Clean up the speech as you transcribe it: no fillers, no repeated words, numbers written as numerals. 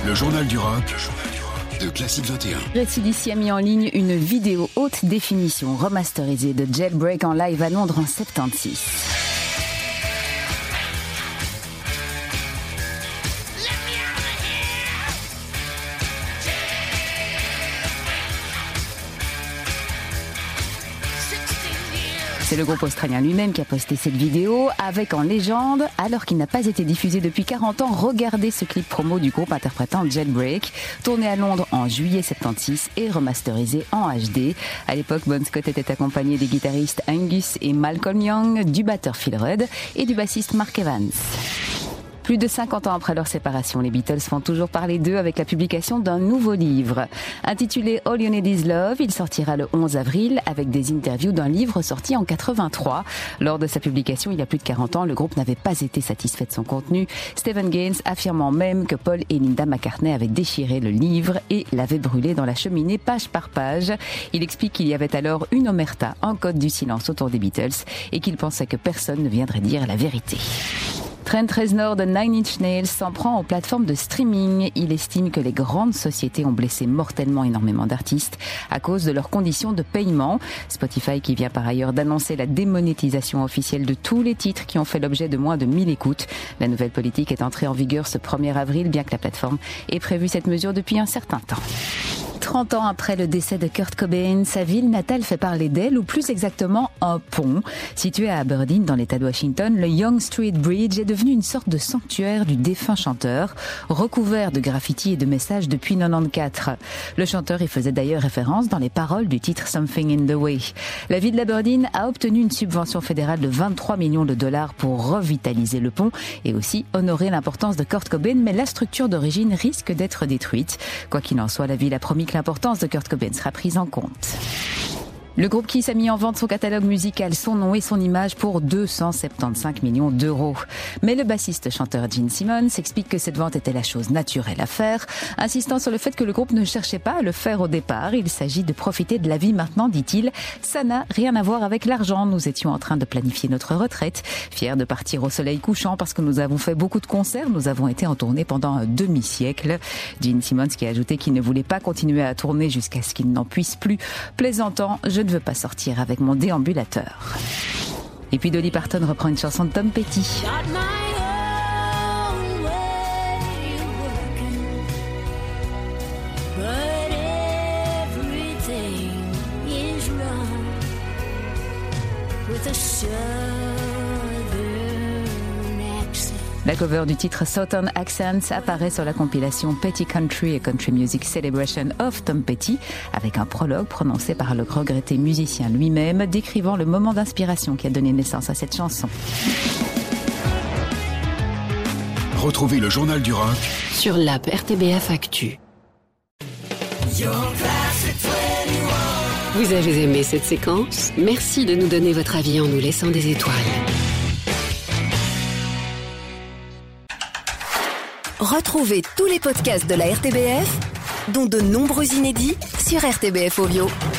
Le journal du rock de Classique 21. AC/DC a mis en ligne une vidéo haute définition remasterisée de Jailbreak en live à Londres en 76. C'est le groupe australien lui-même qui a posté cette vidéo avec en légende, alors qu'il n'a pas été diffusé depuis 40 ans, regardez ce clip promo du groupe interprétant Jailbreak, tourné à Londres en juillet 76 et remasterisé en HD. À l'époque, Bon Scott était accompagné des guitaristes Angus et Malcolm Young, du batteur Phil Rudd et du bassiste Mark Evans. Plus de 50 ans après leur séparation, les Beatles font toujours parler d'eux avec la publication d'un nouveau livre. Intitulé All You Need Is Love, il sortira le 11 avril avec des interviews d'un livre sorti en 83. Lors de sa publication, il y a plus de 40 ans, le groupe n'avait pas été satisfait de son contenu. Stephen Gaines affirmant même que Paul et Linda McCartney avaient déchiré le livre et l'avaient brûlé dans la cheminée page par page. Il explique qu'il y avait alors une omerta, un code du silence autour des Beatles et qu'il pensait que personne ne viendrait dire la vérité. Trent Reznor de Nine Inch Nails s'en prend aux plateformes de streaming. Il estime que les grandes sociétés ont blessé mortellement énormément d'artistes à cause de leurs conditions de paiement. Spotify, qui vient par ailleurs d'annoncer la démonétisation officielle de tous les titres qui ont fait l'objet de moins de 1000 écoutes. La nouvelle politique est entrée en vigueur ce 1er avril, bien que la plateforme ait prévu cette mesure depuis un certain temps. 30 ans après le décès de Kurt Cobain, sa ville natale fait parler d'elle, ou plus exactement un pont. Situé à Aberdeen, dans l'État de Washington, le Yonge Street Bridge est devenu une sorte de sanctuaire du défunt chanteur, recouvert de graffitis et de messages depuis 94. Le chanteur y faisait d'ailleurs référence dans les paroles du titre Something in the Way. La ville d'Aberdeen a obtenu une subvention fédérale de 23 millions de dollars pour revitaliser le pont et aussi honorer l'importance de Kurt Cobain, mais la structure d'origine risque d'être détruite. Quoi qu'il en soit, la ville a promis que l'importance de Kurt Cobain sera prise en compte. Le groupe Kiss a mis en vente son catalogue musical, son nom et son image pour 275 millions d'euros. Mais le bassiste-chanteur Gene Simmons explique que cette vente était la chose naturelle à faire, insistant sur le fait que le groupe ne cherchait pas à le faire au départ. Il s'agit de profiter de la vie maintenant, dit-il. Ça n'a rien à voir avec l'argent. Nous étions en train de planifier notre retraite, fiers de partir au soleil couchant parce que nous avons fait beaucoup de concerts. Nous avons été en tournée pendant un demi-siècle. Gene Simmons qui a ajouté qu'il ne voulait pas continuer à tourner jusqu'à ce qu'il n'en puisse plus. Plaisantant, je ne veux pas sortir avec mon déambulateur. Et puis Dolly Parton reprend une chanson de Tom Petty. La cover du titre Southern Accents apparaît sur la compilation Petty Country et Country Music Celebration of Tom Petty, avec un prologue prononcé par le regretté musicien lui-même, décrivant le moment d'inspiration qui a donné naissance à cette chanson. Retrouvez le journal du rock sur l'app RTBF Actu. Vous avez aimé cette séquence? Merci de nous donner votre avis en nous laissant des étoiles. Retrouvez tous les podcasts de la RTBF, dont de nombreux inédits, sur RTBF Audio.